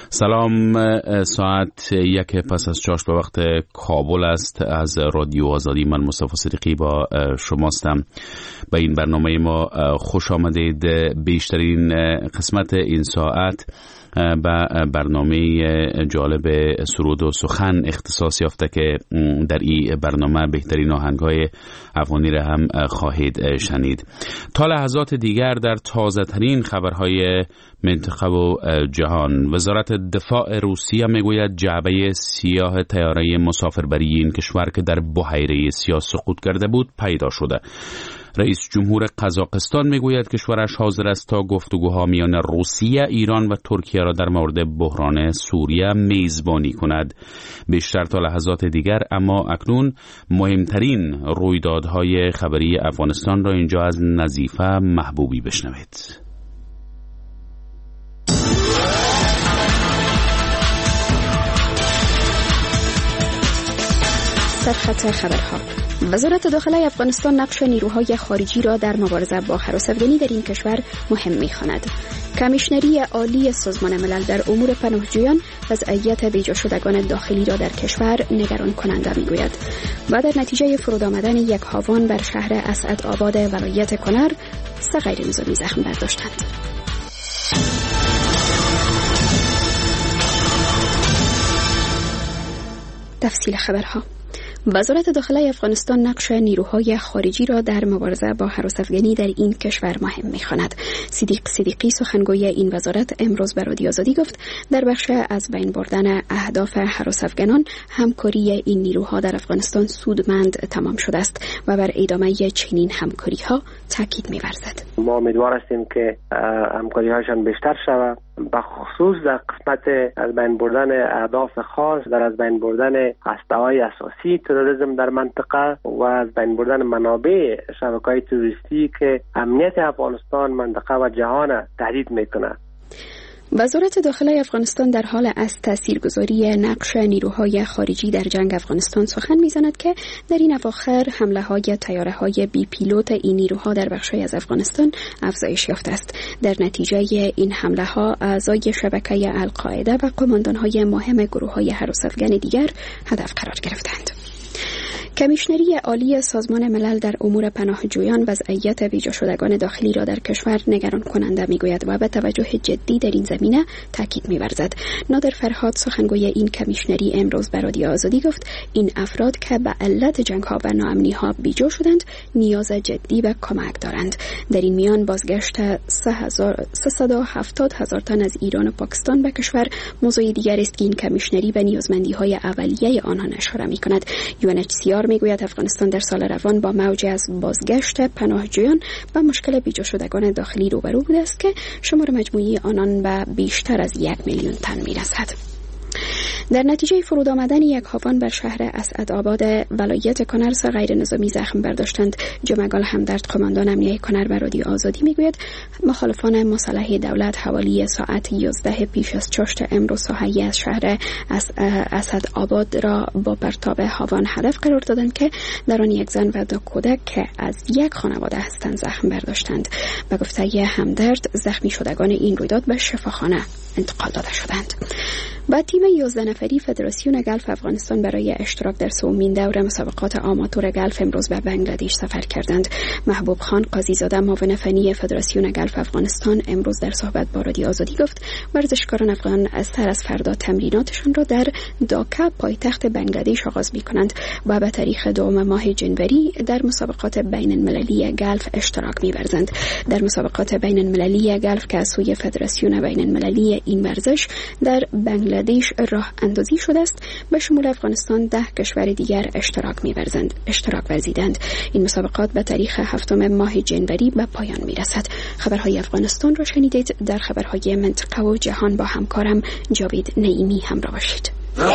سلام، ساعت 1 پس از 4 به وقت کابل است. از رادیو آزادی من مصطفی صدیقی با شماستم. به این برنامه ما خوش آمدید. بیشترین قسمت این ساعت و برنامه جالب سرود و سخن اختصاص یافته که در این برنامه بهترین آهنگ‌های افغانی را هم خواهید شنید. تا لحظات دیگر در تازه ترین خبرهای منطقه و جهان. وزارت دفاع روسیه میگوید جعبه سیاه طیاره مسافربری این کشور که در بحیره سیاه سقوط کرده بود پیدا شده. رئیس جمهور قزاقستان میگوید کشورش حاضر است تا گفتگوها میان روسیه، ایران و ترکیه را در مورد بحران سوریه میزبانی کند. بیشتر تا لحظات دیگر، اما اکنون مهمترین رویدادهای خبری افغانستان را اینجا از نظیفه محبوبی بشنوید. سرخط خبرها. وزارت داخله افغانستان نقش نیروهای خارجی را در مبارزه با هراس افغانی در این کشور مهم می‌خواند. کمیشنری عالی سازمان ملل در امور پناهجویان وضعیت بیجا شدگان داخلی را در کشور نگران کننده می‌گوید و در نتیجه فرود آمدن یک هاوان بر شهر اسعدآباد ولایت کنر 3 غیر نظامی زخم برداشتند. تفصیل خبرها. وزارت داخله افغانستان نقش نیروهای خارجی را در مبارزه با هراس افغانی در این کشور مهم می‌خواند. صدیقی سخنگوی این وزارت امروز به رادیو آزادی گفت در بخش از بین بردن اهداف هراس افغانان همکاری این نیروها در افغانستان سودمند تمام شده است و بر ادامه چنین همکاری‌ها تاکید می‌ورزد. ما امیدوار هستیم که همکاری‌هاشان بیشتر شود، به خصوص در قسمت از بین بردن اهداف خاص، در از بین بردن هسته‌های اساسی تروریسم در منطقه و از بین بردن منابع شبکه‌های تروریستی که امنیت افغانستان، منطقه و جهان تهدید میکنه. وزارت داخله افغانستان در حال از تاثیرگذاری نقش نیروهای خارجی در جنگ افغانستان سخن می‌زند که در این اواخر حمله‌های طیاره‌های بی پیلوت این نیروها در بخش‌های از افغانستان افزایش یافته است. در نتیجه این حمله‌ها اعضای شبکه القاعده و قماندان‌های مهم گروه‌های هراس افغان دیگر هدف قرار گرفتند. کمیشنری عالی سازمان ملل در امور پناهجویان وضعیت بیجا شدگان داخلی را در کشور نگران کننده میگوید و به توجه جدی در این زمینه تاکید می‌ورزد. نادر فرهاد سخنگوی این کمیشنری امروز به رادیو آزادی گفت این افراد که به علت جنگ‌ها و ناامنی‌ها بیجا شدند نیاز جدی به کمک دارند. در این میان بازگشت 370,000 تن از ایران و پاکستان به کشور موضوع دیگر است که این کمیشنری به نیازمندی‌های اولیه آنها اشاره می‌کند. UNHCR میگوید افغانستان در سال روان با موج از بازگشت پناهجویان و مشکل بیجا شدگان داخلی روبرو بوده است که شمار مجموعی آنان به بیشتر از 1 میلیون تن میرسد. در نتیجه فرود آمدن یک هاوان بر شهر اسعدآباد ولایت کنر 3 غیر نظامی زخم برداشتند. جمعگال همدرد قماندان امنیه کنر به رادیو آزادی میگوید مخالفان مسلح دولت حوالی ساعت 11 پیش از چاشت امروز ساحه‌ای از شهر اسعدآباد را با پرتاب هاوان هدف قرار دادند که در آن یک زن و 2 کودک که از یک خانواده هستند زخم برداشتند. به گفته همدرد زخمی شدگان این رویداد به شفاخانه انتقال داده شدند. با تیم 11 نفری فدراسیون گلف افغانستان برای اشتراک در 3مین دور مسابقات آماتور گلف امروز به بنگلادش سفر کردند. محبوب خان قاضی‌زاده معاون فنی فدراسیون گلف افغانستان امروز در صحبت با رادیو آزادی گفت ورزشکاران افغان از فردا تمریناتشان را در داکا پایتخت بنگلادش آغاز می‌کنند و به تاریخ 2 ماه جنوری در مسابقات بین‌المللی گلف اشتراک می‌ورزند. در مسابقات بین‌المللی گلف که از سوی فدراسیون بین‌المللی این ورزش در بنگلادش راه اندازی شده است به شمول افغانستان 10 کشور دیگر اشتراک ورزیدند. این مسابقات به تاریخ 7 ماه جنوری به پایان میرسد. خبرهای افغانستان را شنیدید. در خبرهای منطقه و جهان با همکارم جاوید نعیمی همراه باشید.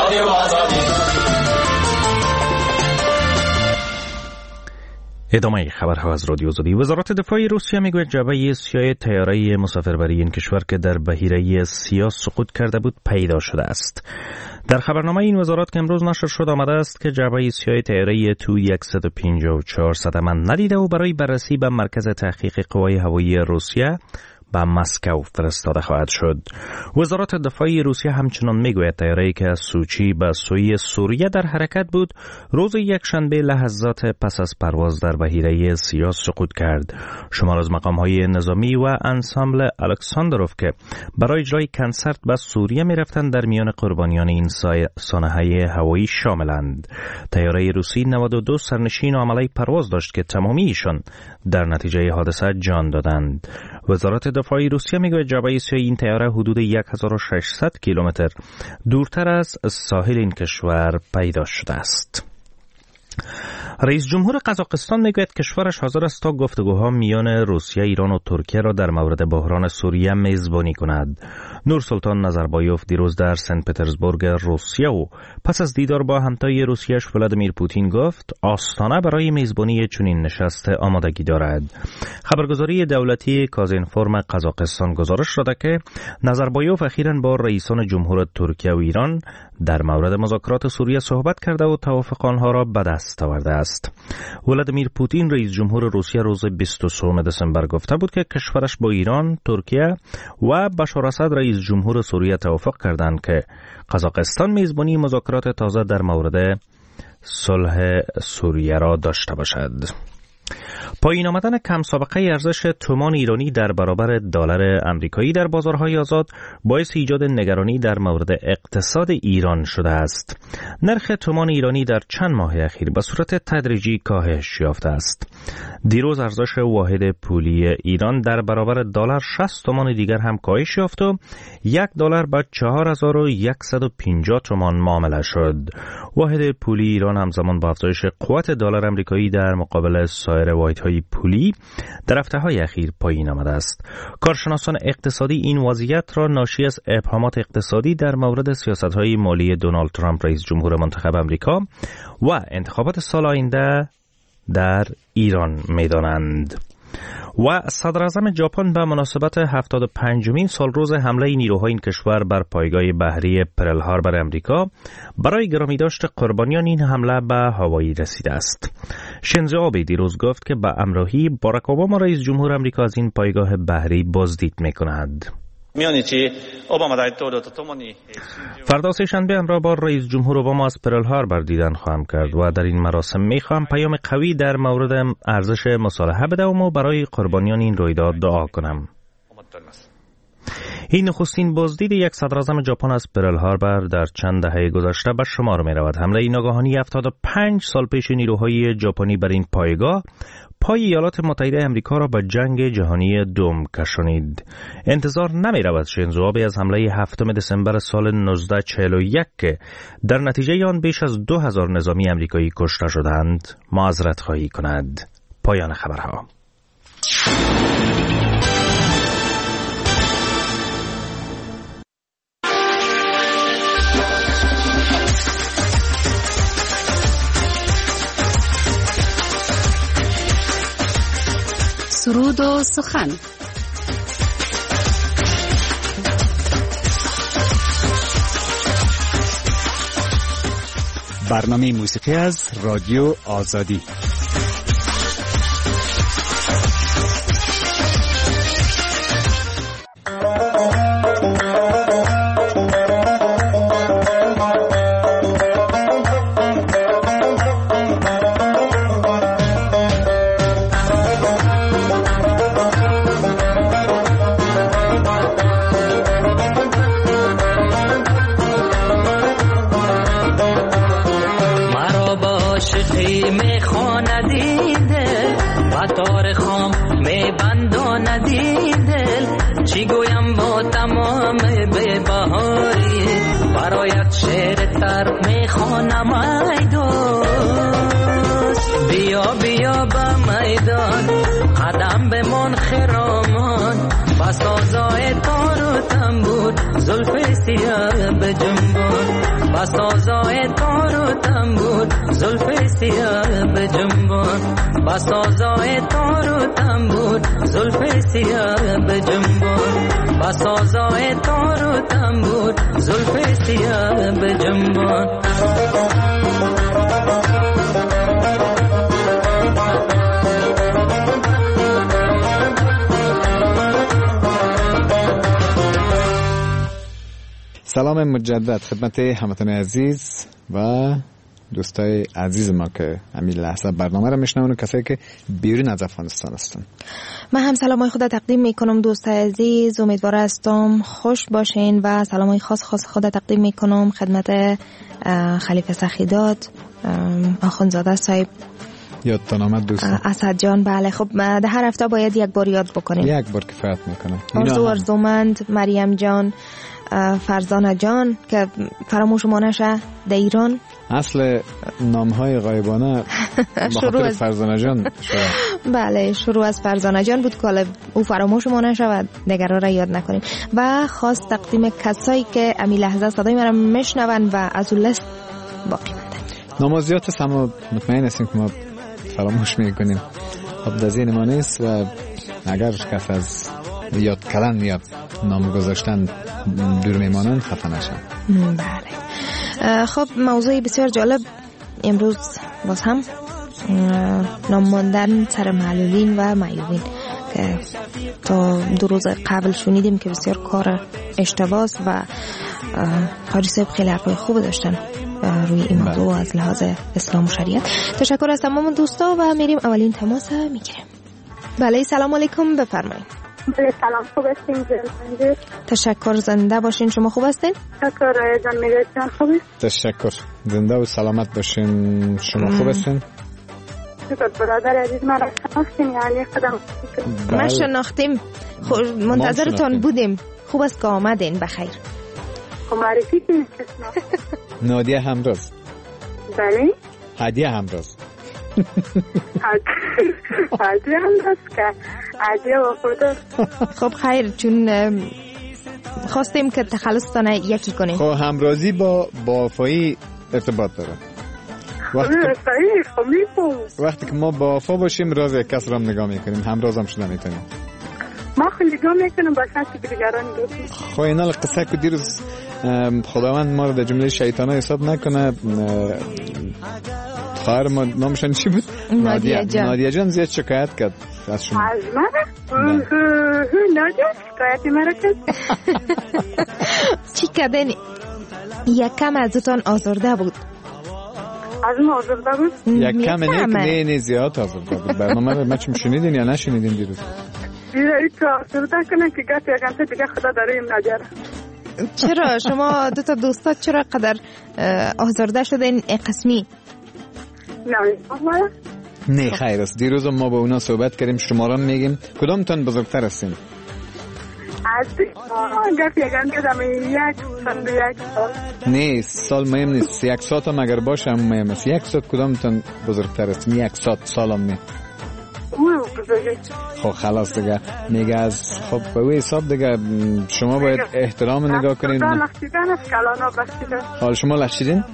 ادامه خبرها از رادیو آزادی. وزارت دفاع روسیه میگوید جعبه سیاه طیاره مسافربری این کشور که در بحیره سیاه سقوط کرده بود پیدا شده است. در خبرنامه این وزارت که امروز نشر شد آمده است که جعبه سیاه طیاره تو 154 صدمه ندیده و برای بررسی به مرکز تحقیق قوای هوایی روسیه به مسکو فرستاده خواهد شد. وزارت دفاع روسیه همچنان میگوید طیاره‌ای که از سوچی به سوی سوریه در حرکت بود روز یکشنبه لحظات پس از پرواز در بحیره سیاس سقوط کرد. شمار از مقام‌های نظامی و انسامبل الکساندروف که برای اجرای کنسرت به سوریه می‌رفتند در میان قربانیان این سانحه هوایی شاملند. طیاره روسی 92 سرنشین و عمله پرواز داشت که تمامی ایشان در نتیجه حادثه جان دادند. وزارت دفاع روسیه میگوید جعبه سیاه این طیاره حدود 1600 کیلومتر دورتر از ساحل این کشور پیدا شده است. رئیس جمهور قزاقستان میگوید کشورش حاضر است تا گفتگوها میان روسیه، ایران و ترکیه را در مورد بحران سوریه میزبانی کند. نورسلطان نظربایوف دیروز در سنت پترزبورگ روسیه و پس از دیدار با همتای روسیه‌اش ولادیمیر پوتین گفت آستانه برای میزبانی چنین نشست آمادگی دارد. خبرگزاری دولتی کازینفورم قزاقستان گزارش داده که نظربایوف اخیراً با رئیسان جمهور ترکیه و ایران در مورد مذاکرات سوریه صحبت کرده و توافق آنها را به دست آورده است. ولادیمیر پوتین رئیس جمهور روسیه روز 23 دسامبر گفته بود که کشورش با ایران، ترکیه و بشار اسد رئیس جمهور سوریه توافق کردند که قزاقستان میزبانی مذاکرات تازه در مورد صلح سوریه را داشته باشد. پایین آمدن کم سابقه ارزش تومان ایرانی در برابر دلار آمریکایی در بازارهای آزاد باعث ایجاد نگرانی در مورد اقتصاد ایران شده است. نرخ تومان ایرانی در چند ماه اخیر به صورت تدریجی کاهش یافته است. دیروز ارزش واحد پولی ایران در برابر دلار 60 تومان دیگر هم کاهش یافت و $1 به 4150 تومان معامله شد. واحد پولی ایران همزمان با افزایش قوت دلار آمریکایی در مقابل سایر واحدهای پولی در هفته‌های اخیر پایین آمده است. کارشناسان اقتصادی این وضعیت را ناشی از ابهامات اقتصادی در مورد سیاست‌های مالی دونالد ترامپ رئیس جمهور منتخب آمریکا و انتخابات سال آینده در ایران می‌دانند. و صدر اعظم ژاپن به مناسبت 75مین سالروز حمله نیروهای این کشور بر پایگاه بحری پرل هاربر امریکا برای گرامی داشت قربانیان این حمله به هاوایی رسیده است. شینزو آبه دیروز گفت که به همراهی باراک اوباما رئیس جمهور آمریکا از این پایگاه بحری بازدید می‌کند. فردا سه‌شنبه همراه با رئیس جمهور اوباما از پرل هاربر دیدن خواهم کرد و در این مراسم میخواهم پیام قوی در مورد ارزش مصالحه بدهم و برای قربانیان این رویداد دعا کنم. این نخستین بازدید یک صدر اعظم ژاپن از پرل هاربر در چند دهه گذشته به شمار می رود. حمله ناگهانی 75 سال پیش نیروهای ژاپنی بر این پایگاه پای ایالات متحده امریکا را به جنگ جهانی دوم کشانید. انتظار نمی رود شینزو آبه از حمله 7 دسامبر سال 1941 که در نتیجه آن بیش از 2000 نظامی امریکایی کشته شدند معذرت خواهی کند. پایان خبرها. سرود و سخن. برنامه موسیقی از رادیو آزادی. سلام مجدد خدمت هموطنان عزیز و دوستای عزیز ما که همین لحظه برنامه را میشنون و کسایی که بیرون از افغانستان هستن. من هم سلامای خود تقدیم میکنم دوستای عزیز، امیدوار هستم خوش باشین و سلامای خاص خود تقدیم میکنم خدمت خلیفه سخیداد، آخوندزاده صاحب، یادتان آمد دوستان؟ اسد جان. بله خب در هر هفته باید یک بار یاد بکنیم. یک بار کفایت میکنه. ارزومند، مریم جان، فرزانه جان که فراموش ما نشه در ایران. اصل نامهای غایبانه شروع از فرزانه جان شروع. بله شروع از فرزانه جان بود که او فراموش ما نشه و دیگران را یاد نکنیم. و خاص تقدیم کسایی که امی لحظه صدای مرا میشنون و از اون لست باقی مانده. نمازیات سما مطمئن هستیم که ما فراموش میکنیم. خب در ذهن ما نیست و اگر کس از یاد کردن یا نام گذاشتن دور میمانند خفه نشن. بله. خب موضوعی بسیار جالب امروز باز هم نام ماندن سر معلولین و معیوبین که تا 2 روز قبل شنیدیم که بسیار کار اشتباه و قاری صاحب خیلی حرفای خوب داشتن روی این موضوع از لحاظ اسلام و شریعت. تشکر از تمام دوستا و میریم اولین تماس میگیریم. بله سلام علیکم، بفرمایید. بله سلام، خوب هستین؟ تشکر، زنده باشین. شما خوب هستین؟ تشکر جان، میرید جان خوبی؟ تشکر، زنده و سلامت باشین. شما خوب هستین؟ شکر برادر عزیز، من را شناختین؟ یعنی خودم ما شناختیم، منتظرتان بودیم. خوب است که آمدین. بخیر. خب معرفی کنید. نادیه همراز. بله هدیه همراز. هدیه همراز که هدیه و خود. خب خیر، چون خواستیم که تخلصتان یکی کنیم. خب همرازی با وفایی ارتباط داره. وقتی که ما با وفا باشیم راز یک کس را هم نگاه میکنیم، همراز هم شده میتونیم. ما خیلی نگاه میکنم با شخصی که دیگران دوستیم. خب اینا قصه که دیروز خداوند ما رو در جمله شیطانه حساب نکنه. خواهر ما نامشان چی بود؟ نادیه جان زیاد شکایت کرد از شما. از من؟ نادیه شکایتی مرا کرد. چی کردن؟ یکم ازتان آزرده بود. از ما آزرده بود؟ یکم نه زیاد آزرده بود. برنامه رو ما چی شنیدین یا نشنیدین دیروز؟ ای تو آزرده کنه که گفت یکم دیگه خدا داره این نادیه. چرا شما دو تا دوستا چرا قدر آزرده شدین قسمی؟ نه خیر است. دیروز ما با اونا صحبت کردیم، شما را میگیم کدامتان بزرگتر هستین؟ از گفت یکم کدام یک سال. نه سال مهم نیست، 1 ساعت هم اگر باشه هم مهم است. 1 ساعت کدامتان بزرگتر هستین؟ 1 سال هم نه. خب خلاص دیگه میگه از خب به وی حساب دیگه شما باید احترام نگاه کنید. حال شما لشیدین؟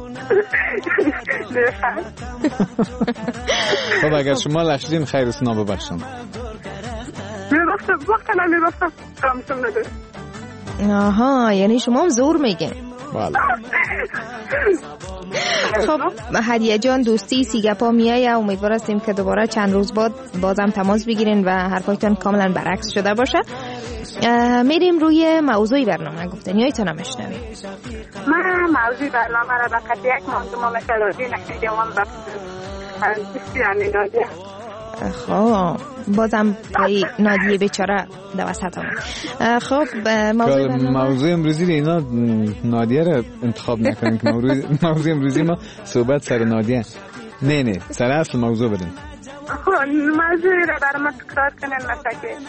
خب اگر شما لشیدین خیر است، ناببخشم. میبخشم کامشم نداره. آها، یعنی شما هم زور میگین. بله. خب هدیه جان دوستی سیگپا میایه. امیدوار هستیم که دوباره چند روز بعد بازم تماس بگیرین و حرفایتان کاملا برعکس شده باشه. میریم روی موضوعی برنامه گفتنیایتون هم میشنویم. من موضوع برنامه را به خاطر یک موضوع ما مثل نشیدیم و دوستی همین نادیه. خب بازم پای نادیه بیچاره در وسط آمد. خب موضوع امروزی اینا نادیه را انتخاب نکنیم که موضوع امروزی ما صحبت سر نادیه. نه سر اصل موضوع بدیم. موضوع را برای ما تکرار کنن مثلا که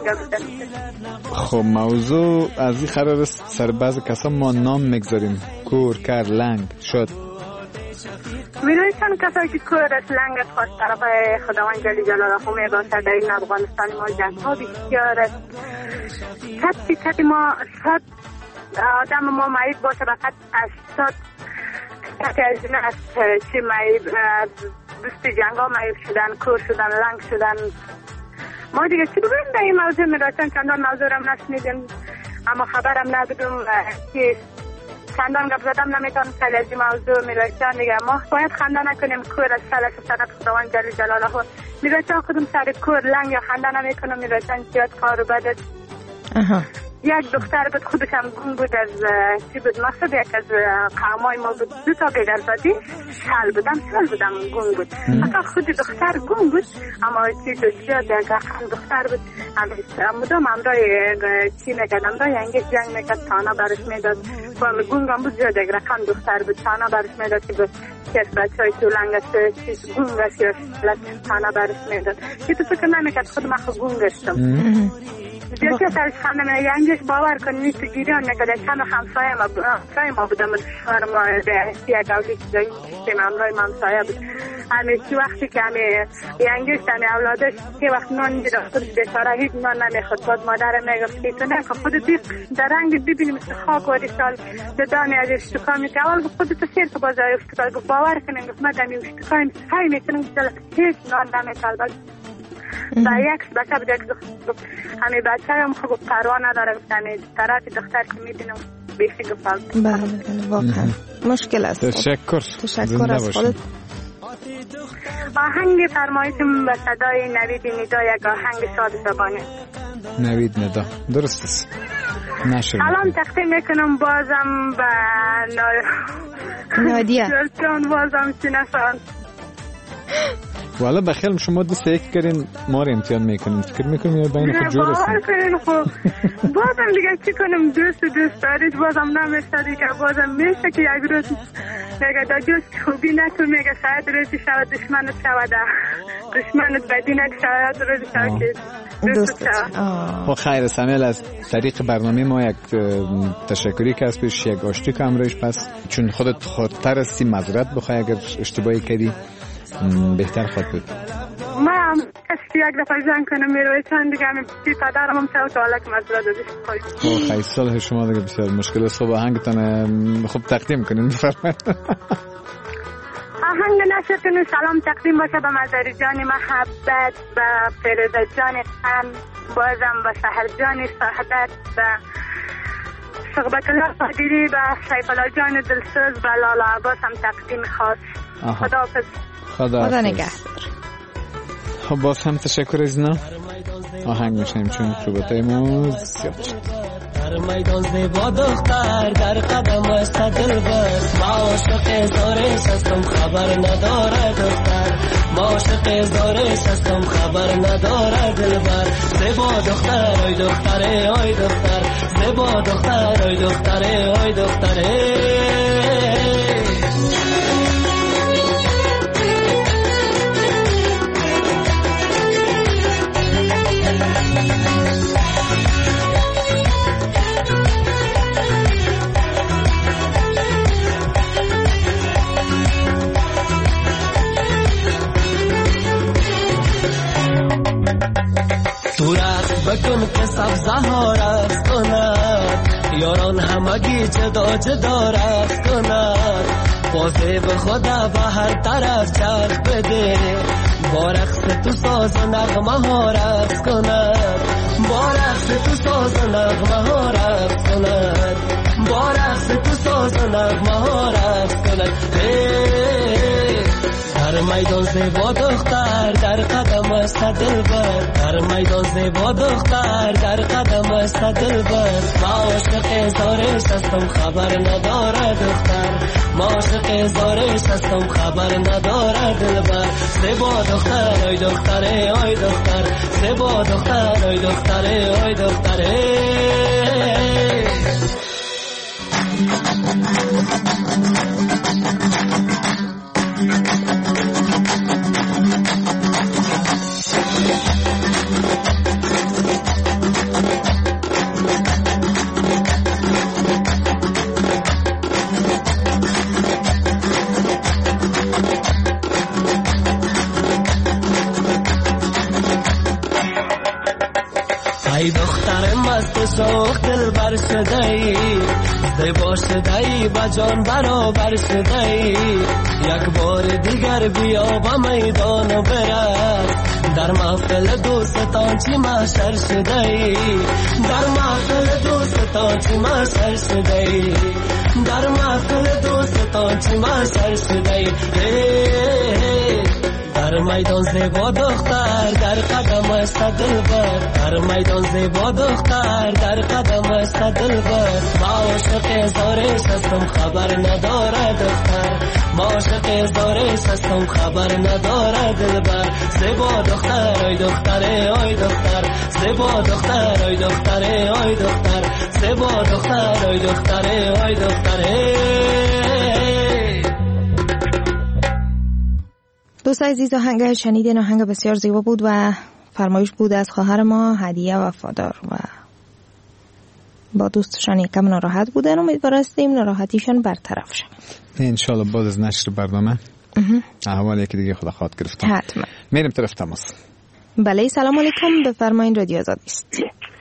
خب موضوع از این قرار است سر بعض کسا ما نام میگذاریم. کور، کر، لنگ، شد. میدونید چند کسایی که کور است، لنگ است، خواست طرف خداوند جل جلاله میباشد. در این افغانستان ما جنگ ها بسیار است. کتی ما 100 آدم ما معیب باشه فقط از 100 کتی از این است چی معیب دوست جنگ ها معیب شدن، کور شدن، لنگ شدن. ما دیگه چی بگویم در این موضوع؟ میدونید چندان موضوع را نشنیدیم اما خبرم نبودم که خندان گپ زدم نمیتونم خیلی از این موضوع میرسن دیگه. ما باید خنده نکنیم. کور از سلش سنت خداوند جل جلاله میرسن خودم سر کور لنگ یا خنده نمیکنم. میرسن زیاد کار و بدت یک دختر بود خودش هم گم بود از چی بود مقصد یک از قومای ما بود 2 تا بیدرزادی شل بودم گم بود فقط خود دختر گم بود اما چی شد زیاد یک رقم دختر بود مدام همراه چی میکرد همراه ینگش جنگ میکرد تانا برش میداد و گم بود زیاد یک رقم دختر بود تانا برش میداد که بود که بچه های تولنگ چیز گونگش یا تانا برش میداد که تو فکر نمیکرد خود من خود گونگشتم دیگه سرش خانم ینگش باور کنید تو گیران میکرد چند همسایه ما بودم شوهر ما یک اولی که همراه همسایه بود همیشه وقتی که ینگش اولادش که وقت نان میداد خودش بیچاره هیچ نان نمیخورد بعد مادرم میگفت که تو نکن خودت در رنگ ببینی مثل خاک و سال دانی از اشتکا میکنه اول گفت خودت سیر که باز اشتکا گفت باور کنیم گفت من دمی اشتکا سعی میکنم هیچ نان نمیخورد و یک بچه بود یک گفت همه بچه هم خب پروا نداره گفت همه طرف دختر که میبینم بیخی گفت بله واقعا مشکل است. تشکر از خودت. آهنگ فرمایشم به صدای نوید ندا یک آهنگ شاد شبانه. نوید ندا درست است. الان تقدیم میکنم بازم به نادیه جان بازم سینسان والا بخیل شما دوست یک کردین ما رو امتحان میکنیم فکر میکنیم یا بین خود جور هستیم بازم دیگه چی کنم دوست دارید بازم نمیشتری که بازم میشه که یک روز میگه دا دوست خوبی نکن میگه شاید روزی شود دشمنت شود دشمنت بدی شاید روزی شود که دوست شود. خیر سمیل از طریق برنامه ما یک تشکری که از پیش یک آشتی که امروز پس چون خودت خودتر هستی معذرت بخوای اگر اشتباهی کردی بهتر خود بود. من کسی یک دفعه جنگ کنم میروی چند دیگه همین بی پدرم هم چه و که مزرد دادیش خیلی صالح شما دیگه بسیار مشکل است. خب آهنگتان خوب تقدیم کنین بفرمایید. آهنگ نشتون سلام تقدیم باشه به مزاری جان محبت به فیروزه جان خان بازم به سحر جان صحبت به صحبت الله قادری به سیف الله جان دلسوز به لالا عباس هم تقدیم خاص. خداحافظ. خدا نگهدار. خب باز هم تشکر از اینا آهنگ میشنیم چون صحبتای ما زیاد شد. در میدان زیبا دختر در قدم دلبر ما عاشق زارش هستم خبر نداره دختر ما عاشق زارش هستم خبر نداره دلبر زیبا دختر ای دختره ای دختر زیبا دختر ای دختره ای دختره بکن که سبزه ها رقص کند یاران همگی جدا رقص کند بازه به خدا به هر طرف چرخ بده با رقص تو ساز و نغمه ها رقص کند با رقص تو ساز و نغمه ها رقص کند با رقص تو ساز و نغمه ها رقص کند در میدان زیبا دختر در قدم است دلبر در میدان زیبا دختر در قدم است دلبر ما عاشق زارش هستم خبر نداره دختر ما عاشق زارش هستم خبر نداره دلبر زیبا دختر ای دختره ای دختر زیبا دختر ای دختره ای دختره ای دختر مست شوق دل بر شده ای زیبا شده ای با جان برابر شده ای یک بار دیگر بیا با میدان و برقص در محفل دوستان چی محشر شده ای در محفل دوستان چی محشر شده ای در محفل دوستان چی محشر شده ای در در میدان زیبا دختر در قدم است دلبر در میدان زیبا دختر در قدم است دلبر ما عاشق زارش هستم خبر نداره دختر ما عاشق زارش هستم خبر نداره دلبر زیبا دختر آی دختره آی دختر زیبا دختر آی دختره آی دختر زیبا دختر آی دختره آی دختره. دوست عزیز آهنگ شنیدین آهنگ بسیار زیبا بود و فرمایش بود از خواهر ما هدیه وفادار و با دوستشان یکم ناراحت بودن و امیدوار هستیم ناراحتیشان برطرف شد انشالله بعد از نشر برنامه احوال یکی دیگه خدا خواهد گرفتم. حتما میریم طرف تماس. بله سلام علیکم بفرمایید رادیو آزادی است.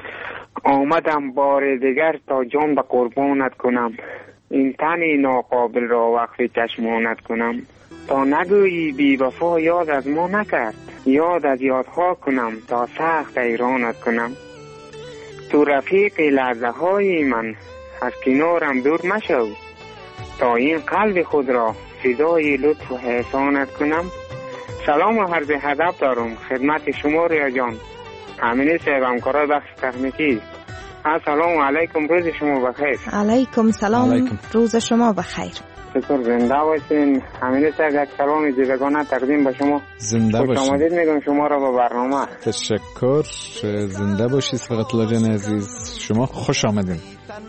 آمدم بار دیگر تا جان به قربانت کنم این تنی ناقابل را وقف چشمانت کنم تا نگویی بی وفا یاد از ما نکرد یاد از یادها کنم تا سخت ایرانت کنم تو رفیق لحظه های من از کنارم دور مشو تا این قلب خود را فدای لطف و احسانت کنم. سلام و عرض ادب دارم خدمت شما ریا جان امینی صاحب همکارای بخش تکنیکی. السلام علیکم روز شما بخیر. علیکم سلام روز شما بخیر. چطور زنده باشین؟ امینی صاحب یک سلام جیبگانه تقدیم به شما. زنده باشین. خوش آمدید میگم شما را به برنامه. تشکر. زنده باشید صفت الله جان عزیز. شما خوش آمدین.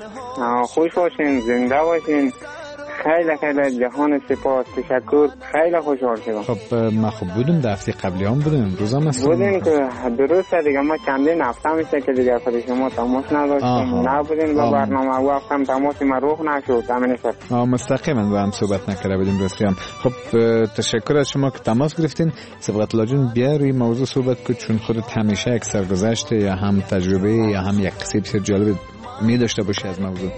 خوش باشین زنده باشین. خیلی خیلی جهان سپاس تشکر خیلی خوشحال شدم. خب ما خوب بودیم دفعه قبلی هم بودیم روز هم هستیم بودیم که درسته دیگه ما چندین هفته میشه که دیگه خود شما تماس نداشتیم نبودیم با برنامه و هفتم تماس ما روح نشد همین است. مستقیما با هم صحبت نکرده بودیم درستی هم. خب تشکر از شما که تماس گرفتین. صبغت الله جون بیا روی موضوع صحبت کن چون خودت همیشه یک سرگذشت یا هم تجربه یا هم یک قصه بسیار جالب می داشته باشی از موضوع.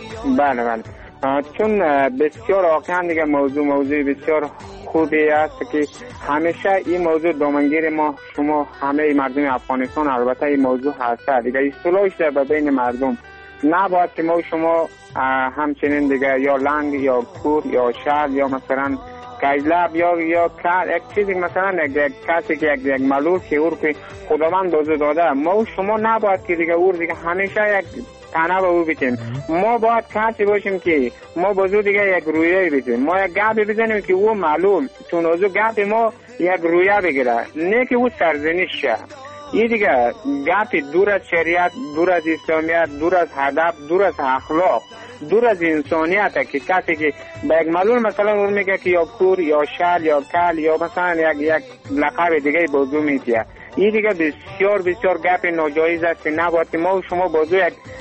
بله بله چون بسیار واقعا دیگه موضوع بسیار خوبی است که همیشه این موضوع دامنگیر ما شما همه مردم افغانستان البته این موضوع هست دیگه اصطلاحش در بین مردم نباید که ما شما همچنین دیگه یا لنگ یا کور یا شهر یا مثلا کجلب یا یک چیزی مثلا یک کسی که یک ملول که او که خداوند بازو داده ما شما نباید که دیگه او دیگه همیشه یک تنه به او بیتیم. ما باید کسی باشیم که ما بازو دیگه یک رویه بیتیم ما یک گپ بزنیم که او معلول چون اوزو گپ ما یک رویه بگیره نه که او سرزنش شه. این دیگه گپ دور از شریعت دور از اسلامیت دور از هدف دور از اخلاق دور از انسانیت که کسی که به یک معلول مثلا اون میگه که یا کور یا شل یا کل یا مثلا یک لقب دیگه بازو میتیه. این دیگه بسیار بسیار گپ ناجایز است که نباید که ما و شما بازو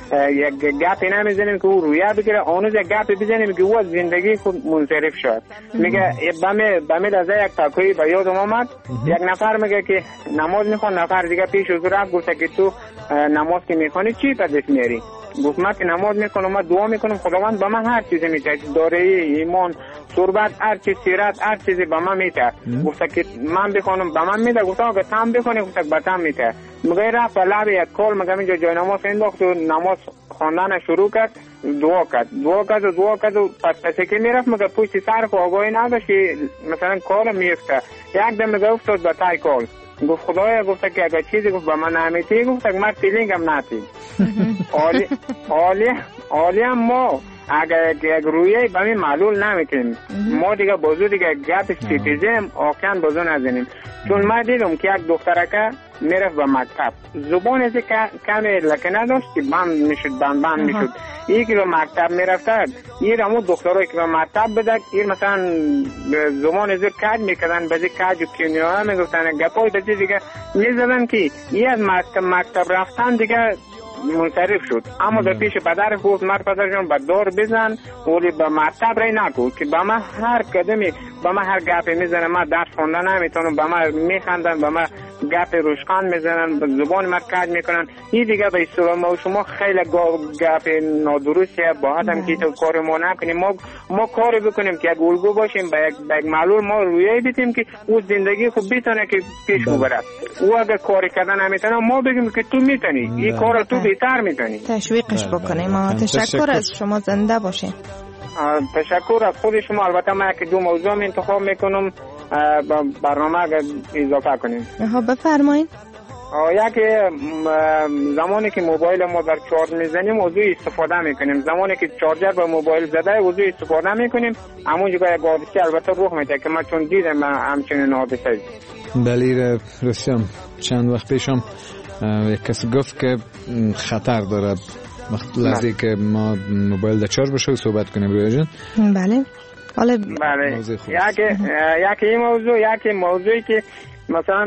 یک گپ نمیزنیم که او رویه بگیره آنوز یک گپ بزنیم که او از زندگی خود منصرف شد. میگه بمید از یک تاکوی به یادم آمد یک نفر میگه که نماز میخوان نفر دیگه پیش از رفت گفته که تو نماز که میخوانی چی پدش میاری؟ گفت من که نماز میکنم من دعا میکنم خداوند به من هر چیزی میده داره ایمان تربت هر چیز سیرت هر چیزی به من میده. گفته که من بخونم به من میده گفته که تام بخونی گفته به تام میده. مگه رفت به لب یک کال مگه اینجا جای نماز انداخت و نماز خواندن شروع کرد دعا کرد و پس که میرفت مگه پشت سر خو آگاهی نداشت که مثلا کال میفته یک دم مگه افتاد به تای کال گفت خدایا گفته که اگه چیزی گفت به من نمیتی گفته که من فیلینگم نتی عالی هم ما اگر یک رویه به می معلول نمیکنیم ما دیگه بازو دیگه گپ سیتیزم آقیان بازو نزنیم. چون من دیدم که یک دخترکه میرفت به مکتب زبان ازی کمی لکه نداشت که بند میشد این که به مکتب میرفته این همون دخترهایی که به مکتب بدک این مثلا زبان ازی کج میکردن بزی کج و کیمیاه میگفتن گپای بزی دیگه میزدن که این از مکتب رفتن دیگه منصرف شد. اما در پیش پدر گفت مرد پدر جان به دار بزن ولی به مکتب رای نکن که به من هر قدمی به من هر گپی میزنه من درس خوندن نمیتونم به من میخندن به من گپ روشخان میزنن زبان مرکز میکنن. این دیگه به اصطلاح ما شما خیلی گپ نادرستیه باید هم که تو کار ما نکنیم ما کاری بکنیم که یک الگو باشیم به یک معلول ما رویه بیتیم که او زندگی خوب بیتونه که پیش ببره. او اگه کاری کردن نمیتونه ما بگیم که تو میتونی این کار تو بهتر میتونی تشویقش بکنیم. تشکر از شما زنده باشین. تشکر از خود شما. البته من که دو موضوع انتخاب میکنم برنامه اضافه کنیم. بفرمایید. یکی زمانی که موبایل ما در چارج میزنیم موضوع استفاده میکنیم، زمانی که چارجر به موبایل زده موضوع استفاده میکنیم، همون جگه یک حادثه البته رخ میده که من چون دیدم همچنین حادثه. بله رسیدم چند وقت پیشم یک کسی گفت که خطر داره وقت لحظه که ما موبایل در چارج بشه و صحبت کنیم روی جان. بله حالا بله یکی این موضوعی که مثلا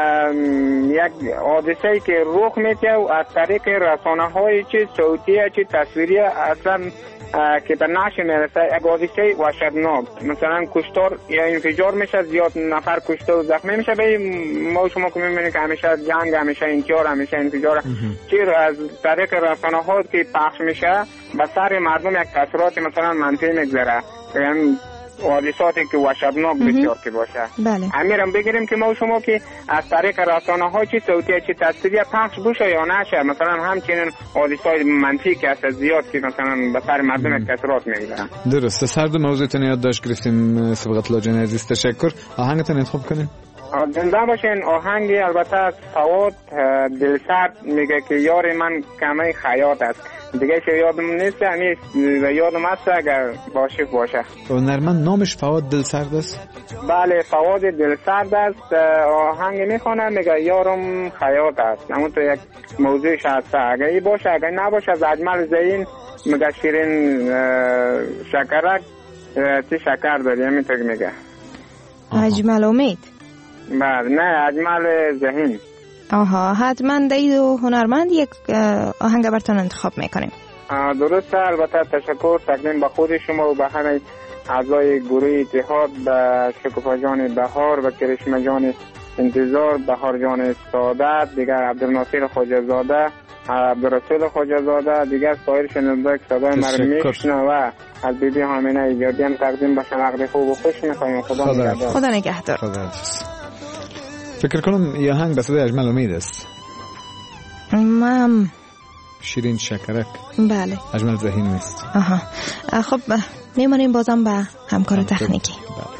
یک حادثه‌ای که رخ میده و از طریق رسانه‌های چه صوتی چه تصویری اصلا که به نشر میرسه، یک حادثه وحشتناک، مثلا کشتار یا انفجار میشه، زیاد نفر کشته و زخمی میشه. به ما شما که میبینید که همیشه جنگ، همیشه انفجار، همیشه انفجار چه از طریق رسانه‌ها که پخش میشه به سر مردم یک تاثیرات مثلا منفی میگذاره، یعنی حادثاتی که وحشتناک بسیار که باشه. بله. امیرم بگیریم که ما شما که از طریق رسانه‌ها چه صوتی چه تصویری پخش بشه یا نشه، مثلا همچنین حادثات منفی که از زیاد که مثلا به سر مردم تاثیرات میگذاره. درسته. سر دو موضوعتون یادداشت گرفتیم. سبقت الله جان عزیز تشکر. آهنگتون انتخاب کنیم. زنده باشین. آهنگی البته از فواد دلسرد میگه که یار من کمه خیاط است. دیگه که یادم نیست، یعنی یادم هست اگر باشه. هنرمند نامش فواد دلسرد است؟ بله فواد دلسرد است. آهنگ میخونه میگه یارم خیاط است. همون تو یک موضوعش هست، اگر ای باشه اگر نباشه. از اجمل زهین میگه شیرین شکرک چه شکر داری، همینطور میگه. اجمل امید؟ بله نه اجمل زهین. آها حتما دید و هنرمند یک آهنگ براتون انتخاب میکنیم. درسته. البته تشکر تقدیم به خود شما و به همه اعضای گروه اتحاد، به شکوفا جان بهار، به کرشمه جان انتظار، بهار جان سعادت، دیگر عبدالناصر خواجه زاده، عبدالرسول خواجه زاده، دیگر سایر شنونده که صدای مرا میشنوه از بیبی حامینه ایجادی هم تقدیم به شنقد خوب و خوش میخوایم. خدا نگهدار. فکر کنم یه آهنگ به صدای اجمل امید است. شیرین شکرک. بله. اجمل زهین نیست. خب میمونیم بازم به همکار تکنیکی.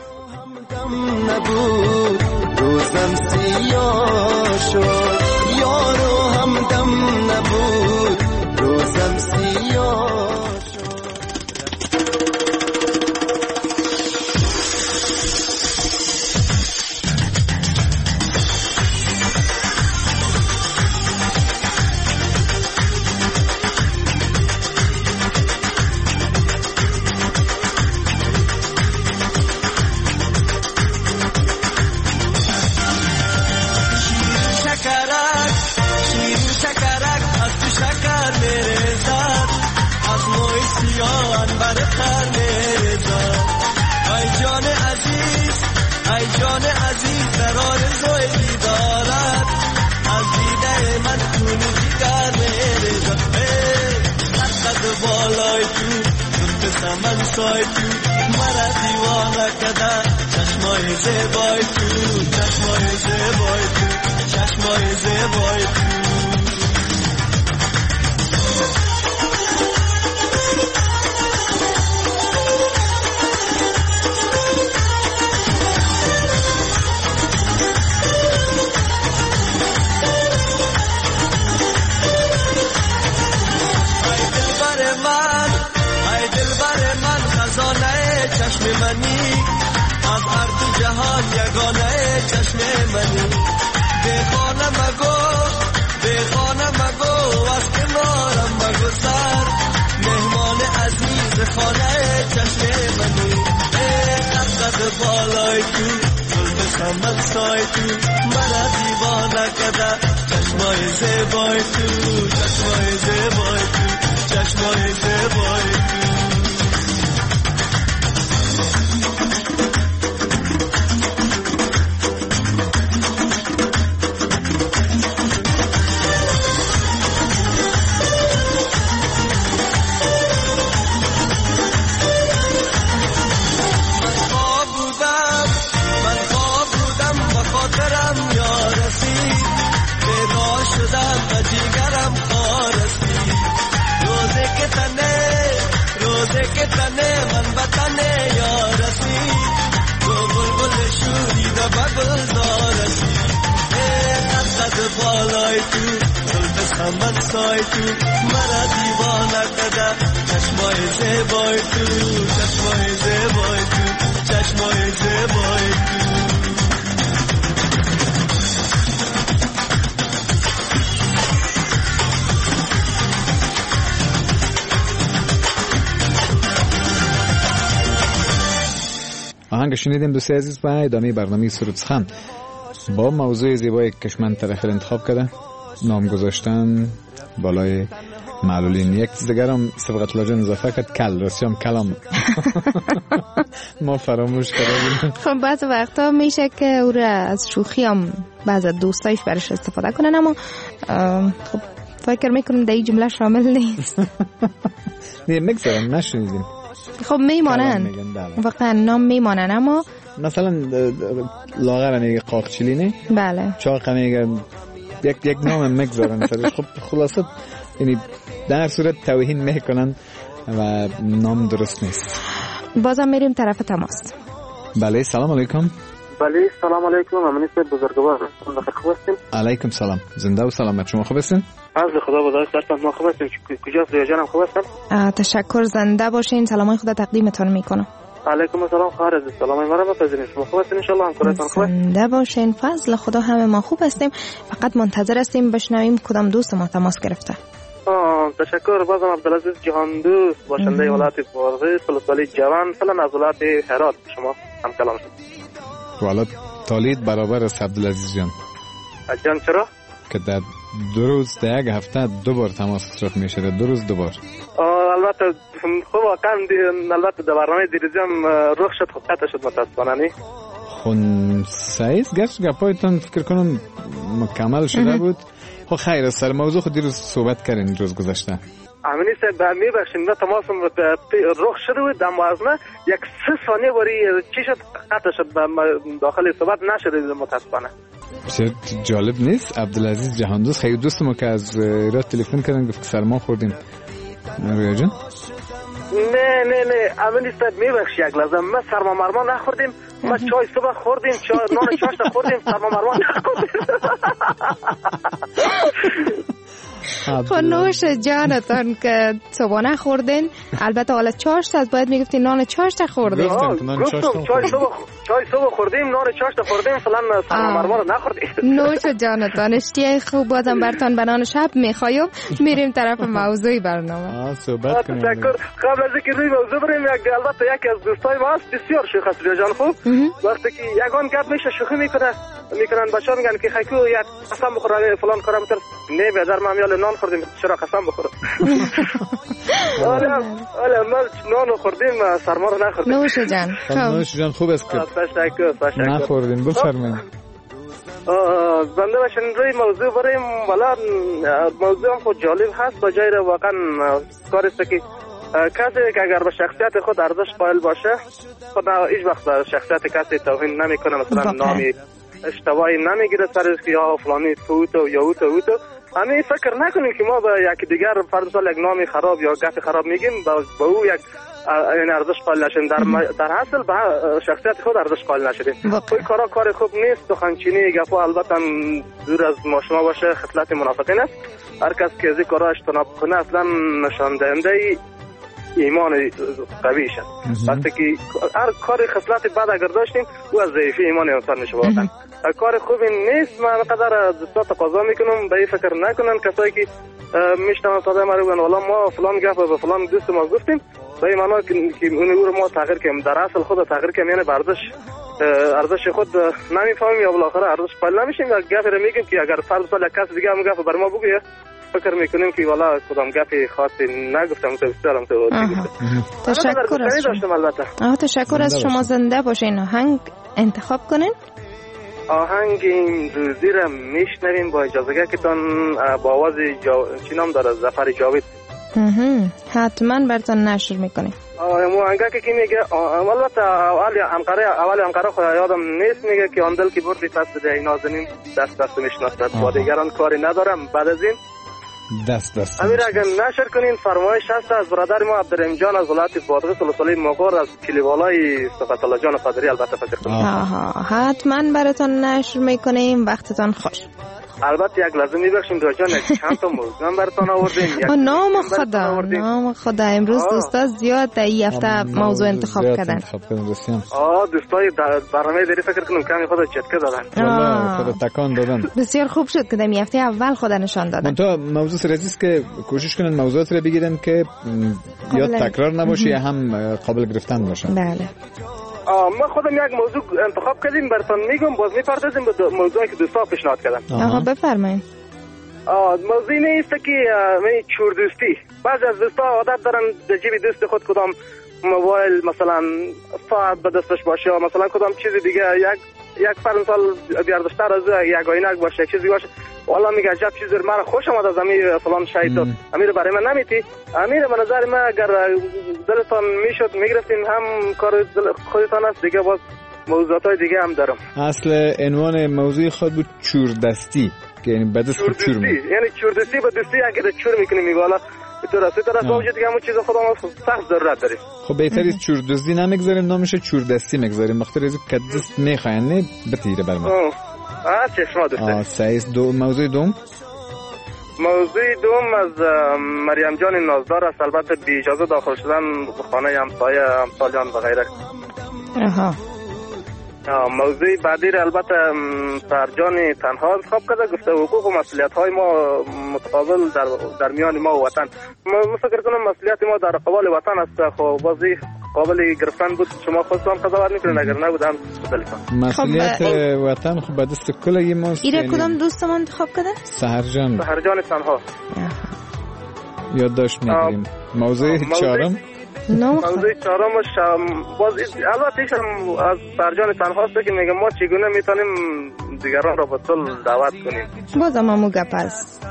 نبود روزم سیاه شد، یارو همدم نبود روزم سیاه شد. من سای تو مرا دیوانه کده، چشمای زیبای تو، چشمای زیبای تو، چشمای زیبای تو. چشم منی از هر جهان یگانه چشم منی، به خانه مگو از کنارم مگذر، مهمان عزیز خانه چشم منی. قد بالای تو زلف سمن سای تو مرا دیوانه کده، چشمای زیبای تو، چشمای زیبای تو، چشمای زیبای تو. روزه که تنه من بطنه یا رسی، تو بلبل شوری تو زلف سمن سای تو مرا دیوانه کده چشمای زیبای تو چشمای زیبای تو چشمای زیبای تو آهنگ شنیدیم دوستی عزیز و ادامه برنامه سرود سخن با موضوع زیبای کشمن طرف انتخاب کرده نام گذاشتن بالای معلولین. یک چیز دیگر هم سبقت الله جان اضافه کرد کل رسیام کلام ما فراموش کردیم. خب بعض وقتا میشه که او را از شوخی هم بعض دوستایش برش استفاده کنن اما خب فکر میکنم در این جمله شامل نیست. نه مگذارم نشنیدیم. خب میمانن واقعا نام میمانن اما مثلا لاغر میگه قاقچلی نه بله چاق میگه یک نام مگذارن سرش. خب خلاصه یعنی در صورت توهین میکنن و نام درست نیست. بازم میریم طرف تماس. بله سلام علیکم. بله سلام علیکم. امنیت بزرگوار خوب هستین؟ علیکم سلام. زنده و سلامت. شما خوب هستین؟ از خدا بزرگ سرتان ما خوب هستیم. کجاست ریاض جانم خوب هستن؟ تشکر زنده باشین. سلامای خدا تقدیمتون میکنم. علیکم السلام خواهر عزیز. سلامای ما رو بپذیرید. شما خوب هستین ان شاء الله؟ همکارتون خوبه؟ زنده باشین. فضل خدا همه ما خوب هستیم. فقط منتظر هستیم بشنویم کدام دوست ما تماس گرفته. تشکر. بازم عبدالعزیز جهان دوست باشنده ولایت بارغی سلسله جوان فعلا از ولایت هرات شما هم کلام شد. ولایت تولید برابر است عبدالعزیز جان. جان چرا؟ که در 2 روز در یک هفته 2 بار تماس صرف میشه. 2 روز 2 بار. البته خب واقعا البته در برنامه دیروزی هم رخ شد خب قطع شد متاسفانه نی. خون سعیز گشت گپایتان فکر کنم مکمل شده بود. خب خیر سر موضوع خود دیروز صحبت کردین روز گذشته. امینی صاحب میبخشید من تماسم رخ شده بود اما از نه یک 3 ثانیه باری چی شد قطع شد داخل صحبت نشد متاسفانه. چه جالب نیست. عبدالعزیز جهاندوست خیلی دوست ما که از ایراد تلفن کردن گفت سرما خوردیم. رویا جان نه امینی صاحب میبخشید یک لحظه ما سرما مرما نخوردیم. ما چای صبح خوردیم نان چاشت خوردیم سرما مرما نخوردیم. خب نوش جانتان که صبحانه خوردین. البته حالا چاشت از باید میگفتین نان چاشت خوردین. گفتم چای صبح خوردیم نان چاشت خوردیم فلان سرما مرما رو نخوردیم. نوش جانتان. اشتیای خوب بازم برتان بنان شب میخوایم. میریم طرف موضوعی برنامه. صحبت کنیم. تشکر. قبل از اینکه روی موضوع بریم البته یکی از دوستای ما است بسیار شوخ است جان خوب. وقتی که یگان گپ میشه شوخی میکنن بچه‌ها میگن که خیکو یک قسم بخوره فلان کارم تر نه بیادر ما میال نان خوردیم چرا قسم بخورم. حالا ما نان خوردیم سرما رو نخوردیم. نوش جان. نوش جان خوب است که تشکر نخوردیم. بفرمایید. زنده باشین. روی موضوع بریم. والا موضوع هم خود جالب هست با جای واقعا کار است که کسی که اگر به شخصیت خود ارزش قائل باشه خود هیچ وقت به شخصیت کسی توهین نمیکنه. مثلا نامی اشتباهی نمیگیره سرش که یا فلانی توتو یا اوتو. همین فکر نکنیم که ما به یک دیگر فرض مثال یک نامی خراب یا گپ خراب میگیم با او یک این ارزش قائل نشیم. در اصل به شخصیت خود ارزش قائل نشیم. کوئی کار خوب نیست. سخنچینی گپا البته دور از ما شما باشه خصلت منافقین است. هر کس که از این کارا اجتناب کنه اصلا نشان دهنده ایمان قوی شد. وقتی که هر کار خصلت بد اگر داشتیم او از ضعیفی ایمان انسان میشه. واقعا کار خوبی نیست. من قدر دوستا تقاضا میکنم به این فکر نکنن کسایی که میشنون صدای ما رو بگن والا ما فلان گپ به فلان دوست ما گفتیم به این معنا که اون رو ما تغییر کنیم. در اصل خود تغییر کنیم یعنی ارزش خود نمیفهمیم یا بالاخره ارزش قائل نمیشیم یا گپ رو میگیم که اگر فرض مثال یک کس دیگه هم گپ بر ما بگه فکر میکنیم که والا کدام گپی خاصی نگفتم تو بسیارم تو تشکر از تشکر از شما. زنده باشین. آهنگ انتخاب کنین. آهنگ این روزی را میشنویم با اجازه که تان با آواز چی نام داره ظفر جاوید. حتما براتون نشر میکنیم. مو انگه که میگه البته اول انقره خود یادم نیست میگه که آن دل که بردی پس ده نازنین دست میشناسد با دیگران کاری ندارم بعد از این دست امیر اگر نشر کنین فرمایش هست از برادر ما عبدالرحیم جان از ولایت بادغیس سلسله مغور از کلیوالای صفت الله جان قادری البته فکر کنم. حتما براتون نشر میکنیم. وقتتان خوش. البته یک لازم میبخشیم جان چند تا موضوع هم براتون آوردیم. نام خدا امروز دوستا زیاد این هفته موضوع انتخاب کردن. دوستای برنامه داری فکر کنم کمی خود چتکه دادن. والله خود تکان دادن. بسیار خوب شد که در هفته اول خود نشان دادن. تو موضوع سرعزیز که کوشش کنن موضوعات رو بگیرن که یا تکرار نباشه یا هم قابل گرفتن باشه. بله. ما خودم یک موضوع انتخاب کردیم براتون میگم، باز میپردازیم به موضوعی که دوستا پیشنهاد کردن. آها بفرمایید. موضوع نیست که چور دوستی. بعضی از دوستا عادت دارن در جیب دوست خود کدام موبایل مثلا ساعت به دستش باشه، مثلا کدام چیز دیگه، یک فرد مثال بیاردشتر از یک آینک باشه، چیزی باشه. والا میگه عجب چیز من خوش آمد از امیر فلان شیطان. امیر برای من نمیتی؟ امیر به نظر من اگر دلتان میشد میگرفتیم هم کار خودتان است دیگه. باز موضوعات دیگه هم دارم. اصل عنوان موضوع خود بود چور دستی، که یعنی به دست چور می یعنی چور دستی به دستی اگر چور میکنیم میگه تو طرف باوجود دیگه همون چیز خودم سخت ضرورت داریم. خب بهتری چور دزدی نمیگذاریم، نامش چور دستی میگذاریم. مختار از که دست میخواین نه بتیره بر من. چشما دوست. سایز دو موضوع دوم. موضوع دوم از مریم جان نازدار است، البته بی اجازه داخل شدن به خانه همسایه همسالیان و غیره. موضوع بعدی را البته فرجان تنها انتخاب کرده، گفته حقوق و مسئولیت های ما متقابل در میان ما و وطن. من فکر کنم مسئولیت ما در قبال وطن است. خب بازی قابل گرفتن بود، شما خودتون قضاوت میکنین، اگر نبود هم بدلتون. مسئولیت وطن خب به دست کل ماست. ایره کدام دوستم انتخاب کرده؟ سحرجان تنها. یادداشت میگیریم. موضوع چهارم. موضوع چهارمش باز البته ایشم از فرجان تنها است که میگم ما چگونه میتونیم دیگران را به صلح دعوت کنیم. بازم همو گپ است.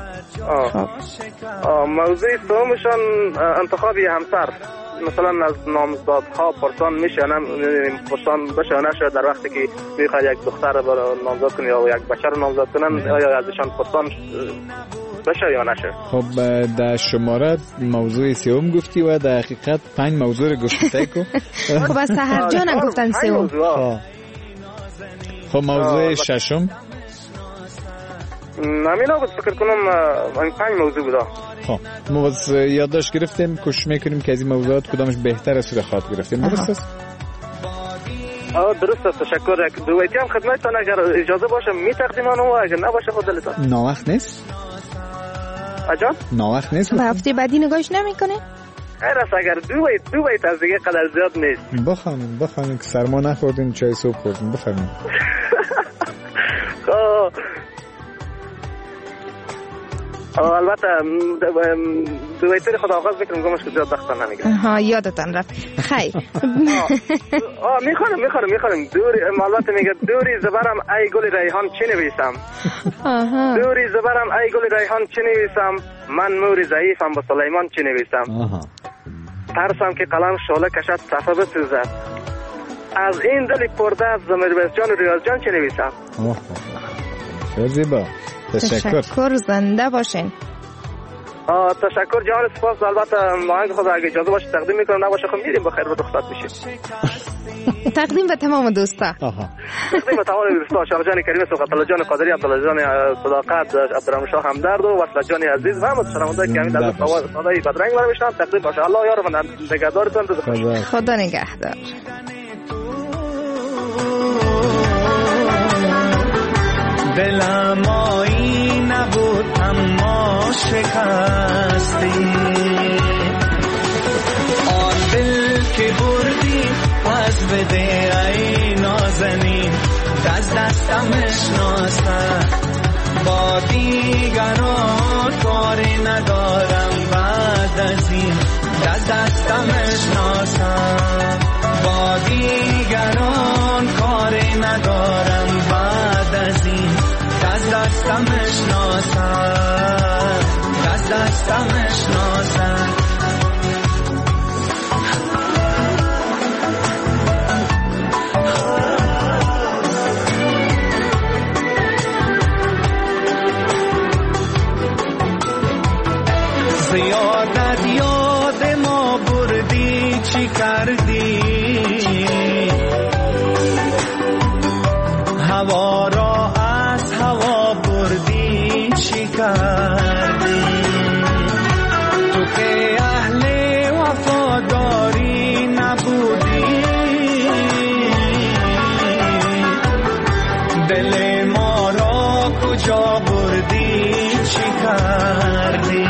موضوع سومشان انتخاب همسر، مثلا از نامزدها پرسان میشه پرسان بشه یا نشه در وقتی که میخواد یک دختر را نامزد کنه یا یک بچه را نامزد کنن، آیا ازشان پرسان بشه یا نشه. خب در شماره موضوع سوم گفتی و در حقیقت 5 موضوع رو گفتی کو. خب از سحرجان گفتن سوم. خب موضوع ششم نمینا بود، فکر کنم 5 موضوع بود. خب ما باز یادداشت گرفتیم، کوشش میکنیم که از این موضوعات کدامش بهتر است رو خاطر گرفتیم. درست است؟ درست است. تشکر. یک دویتی هم خدمتتان اگر اجازه باشه میتقدیم آن و اگر نباشه خود دلتان. ناوقت نیست؟ اجان؟ ناوقت نیست؟ به هفته بعدی نگاهش نمیکنه؟ خیر است اگر دو بیت از دیگه قدر زیاد نیست. بخوانیم که سرما نخوردین چای صبح خوردین. بفرمایید. البته دو بیتری خدا آغاز میکنم گمش که زیاد وقتا نمیگیرم. یادتان رفت. خیر. میخوانم دوری البته میگه دوری زبرم ای گل ریحان چی نویسم. دوری زبرم ای گل ریحان چی نویسم، من موری ضعیفم با سلیمان چی نویسم. ترسم که قلم شعله کشد صفحه بسوزد، از این دل پرده از زمیر جان و ریاض جان چی نویسم. خیلی زیبا. تشکر. زنده باشین. تشکر جان، سپاس. البته آهنگ خود اگه اجازه باشه تقدیم میکنم، نباشه خب میریم بخیر به رخصت میشیم. تقدیم به تمام دوستا. تقدیم به تمام دوستا. شاه جان کریم، سوقت الله جان قادری، عبدالله جان صداقت، عبدالرحمن شاه همدرد و وصل جان عزیز و همه شنوندگان که همین در صدای بدرنگ برام میشن. تقدیم باشه. الله یار و نگهدارتون. خدا نگهدار. دلم آیی نبود اما شکستی، آن دل که بردی پس بده ای نازنین، دستم اشناسم با دیگران کاری ندارم، بعد از این دستم اشناسم با دیگران کاری ندارم، بعد از این دستم اشناسم زیادت یاد ما بردی چی کردی، هوا را از هوا بردی کردی.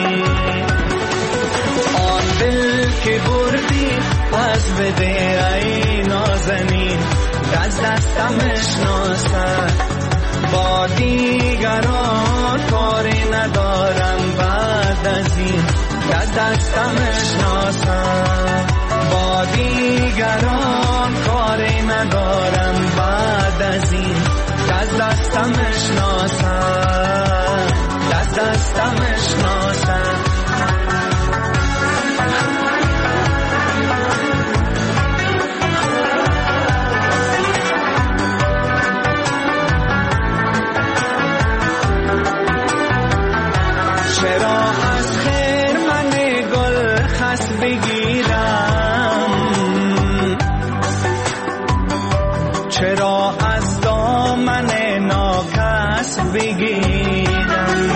آن دل که بردی پس بده ای نازنین، از دستم شناسد با دیگران کاری ندارم بعد از این، از دستم شناسد با دیگران کاری ندارم بعد از این، از دستم شناسد، از دستم شناسد. چرا از خرمن گل خس بگیرم، چرا از دامن ناکس بگیرم،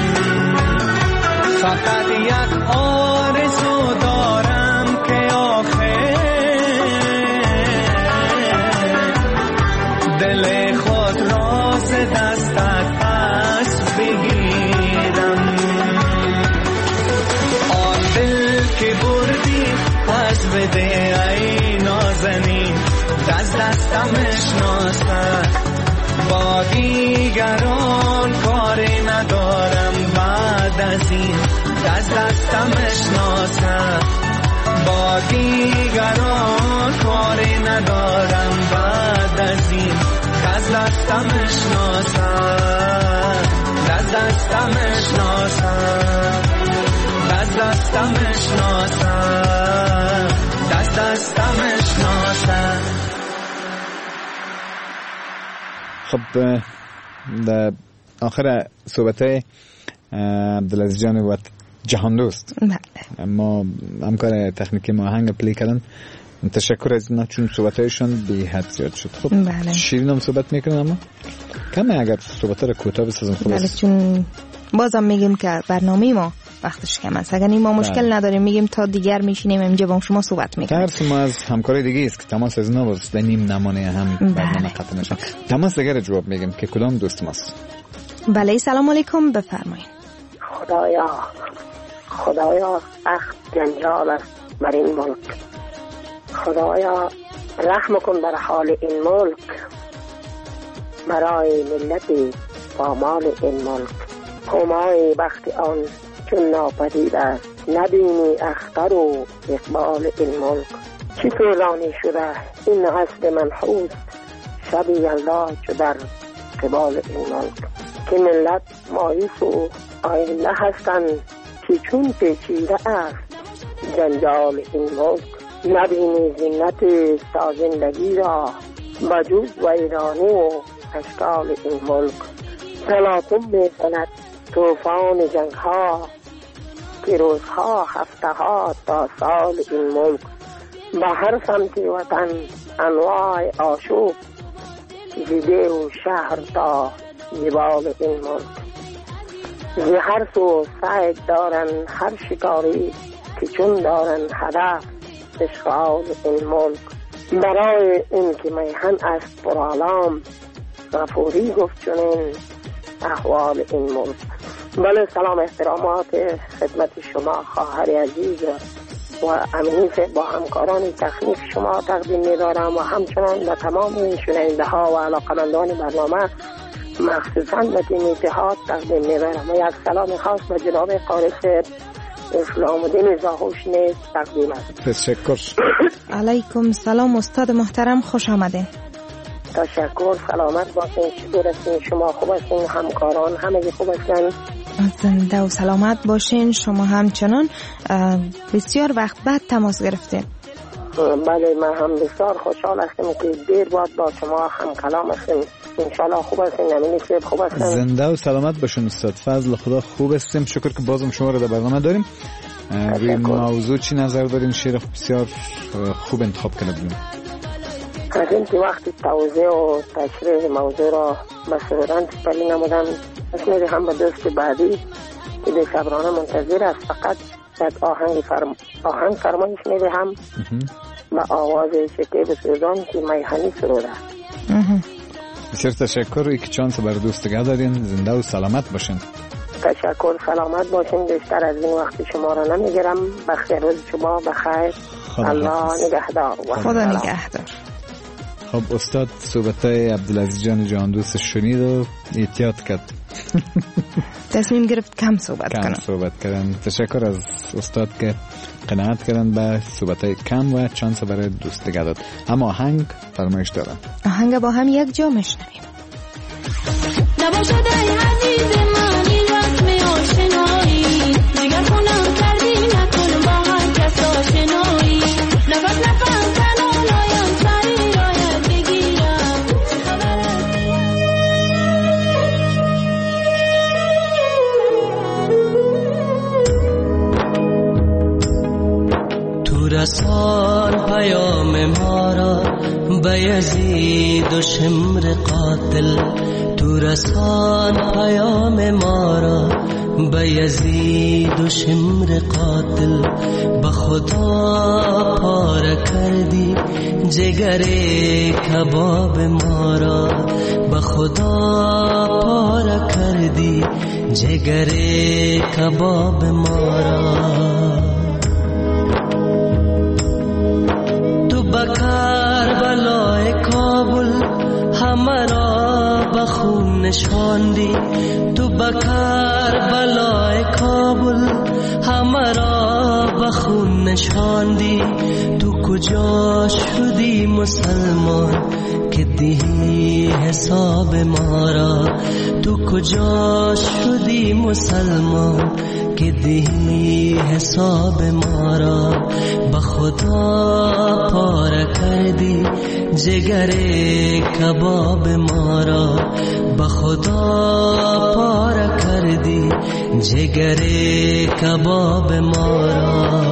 فقط یک آرزو دارم که آخر دل خود را ز دستت پس بگیرم. که بردی پس بده ای نازنین، از دستم شناسد با دیگران کاری ندارم بعد از این، از دستم شناسد با دیگران کاری ندارم بعد از این، از دستم شناسد، از دستم شناسد، از دستم شناسد، از دستم شناسد. خب در آخر صحبت عبدالعزیز جان و جهان دوست ما همکار تکنیکی ما آهنگ پلی کردن، تشکر از اینا چون صحبتایشون بی حد زیاد شد. خب شیرین هم صحبت میکنن اما کمه اگر صحبت را کوتاه بسازم خلاص. بله چون بازم میگیم که برنامه ما وقتش کم است، اگر ما مشکل نداریم میگیم تا دیگر میشینیم اینجا با شما صحبت میکنیم. ترس ما از همکار دیگه است که تماس از اینا باز به نیم نمانه هم برنامه قطع نشه. تماس دیگر جواب میگیم که کدام دوست ماست. بله سلام علیکم بفرمایید. خدایا سخت جنجال است بر این ملک، خدایا رحم کن بر حال این ملک، برای ملت پامال این ملک. همای بخت آن چون ناپدید است، نبینی اختر و اقبال این ملک. چی فیلانی شده این حسد منحوس، شبی یلدا چو در قبال این ملک. که ملت مایوس و آینده هستند که چون پیچیده است جنجال این ملک. نبینی زینت سازندگی را بجز ویرانی و اشکال این ملک. تلاطم می‌کند طوفان جنگ ها که روزها هفته ها تا سال این ملک. به هر سمت وطن انواع آشوب، زده و شهر تا جبال این ملک. زی هر سو سعی دارن هر شکاری که چون دارن هدف اشغال این ملک. برای این که میهن است پرآلام، غفوری گفت چنین احوال این ملک. بله سلام احترامات خدمت شما خواهر عزیز و امینی با همکاران تکنیک شما تقدیم می‌دارم و همچنان به تمام شنونده ها و علاقمندان برنامه مخصوصاً به تیم اتحاد تقدیم می‌دارم و یک سلام خاص به جناب قارس اسلام الدین زاهوش نیز تقدیم است. تشکر. علیکم سلام استاد محترم، خوش آمده. تشکر، سلامت باشین، شکر هستین، شما خوب هستین، همکاران همه خوب هستن، زنده و سلامت باشین. شما همچنان بسیار وقت بعد تماس گرفتین. بله من هم بسیار خوشحال هستم که دیر بعد با شما هم کلام هستیم. انشالله خوب هستین، امینی سیب خوب هستین. زنده و سلامت باشین استاد، فضل خدا خوب هستیم، شکر که بازم شما رو در برنامه داریم. روی موضوع چی نظر دارین؟ شعر بسیار خوب انتخاب کرده بودیم. از این که وقتی توضیح و تشریح موضوع را مسئولان سپری نمودن، اسمیده هم به دوست بعدی که به صبرانه منتظر است، فقط یک آهنگ فرمایش میده هم به آواز شکیب سوزان که میهنی سروده. بسیار تشکر، روی که چانس بر دوستگاه دارین، زنده و سلامت باشین. تشکر. سلامت باشین. بیشتر از این وقت شما را نمیگیرم. بخیر روز شما بخیر. الله نگهدار. خدا نگهدار. خب استاد صحبتای عبدالعزیز جان جان دوست شنید و احتیاط کرد. تصمیم گرفت کم صحبت کردن. تشکر از استاد که قناعت کردن به صحبتای کم و چانس برای دوست دیگه داد. اما آهنگ فرمایش دارم. آهنگ با هم یک جا میشنویم. نباشد ای عزیز من این رسم آشنایی، دیگر خونم کردی نکن با هر کس آشنایی، نفس نفس تنانایم سری رایت بگیرم. تو رسان پیام ما را به یزید و شمر قاتل، تو رسان پیام ما را به یزید و شمر قاتل، به خدا پاره کردی جگر کباب ما را، به خدا پاره کردی جگر کباب ما را. تو به کربلای کابل همرا به خون نشاندی، تو به کربلای کابل همرا به خون نشاندی، تو کجا شدی مسلمان که دهی حساب ما را، تو کجا شدی مسلمان که دهی حساب ما را. به خدا پاره کردی جگر کباب ما را، به خدا پاره کردی جگر کباب ما را.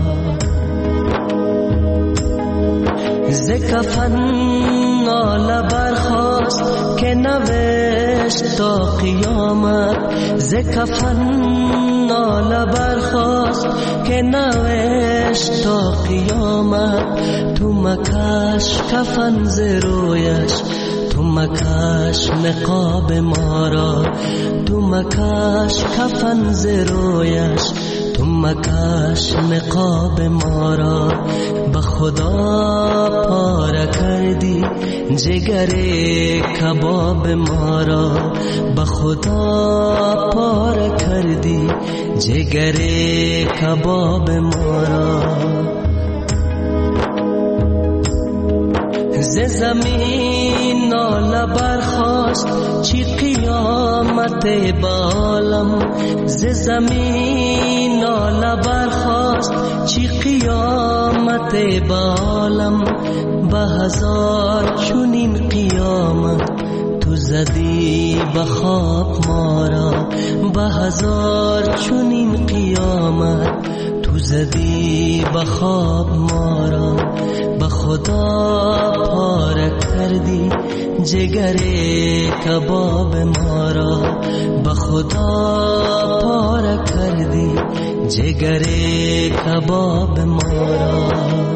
ز کفن ناله برخاست که نوشت تا قیامت، ز کفن ناله برخاست که نوشت تا قیامت. تو مکش کفن ز رویش، تو مکش نقاب ما را، تو مکش کفن ز رویش، تو مکش نقاب ما را. به خدا پاره کردی جگر کباب ما را، به خدا پاره کردی جگر کباب ما را. ز زمین ناله برخاست چی قیامت بالم، ز زمین ناله برخاست چی قیامت بالم. به هزار چنین قیامت تو زدی به خواب ما را، به هزار چنین قیامت تو زدی به خواب ما را. به خدا پاره کردی جگر کباب ما را، به خدا پاره کردی جگر کباب ما را.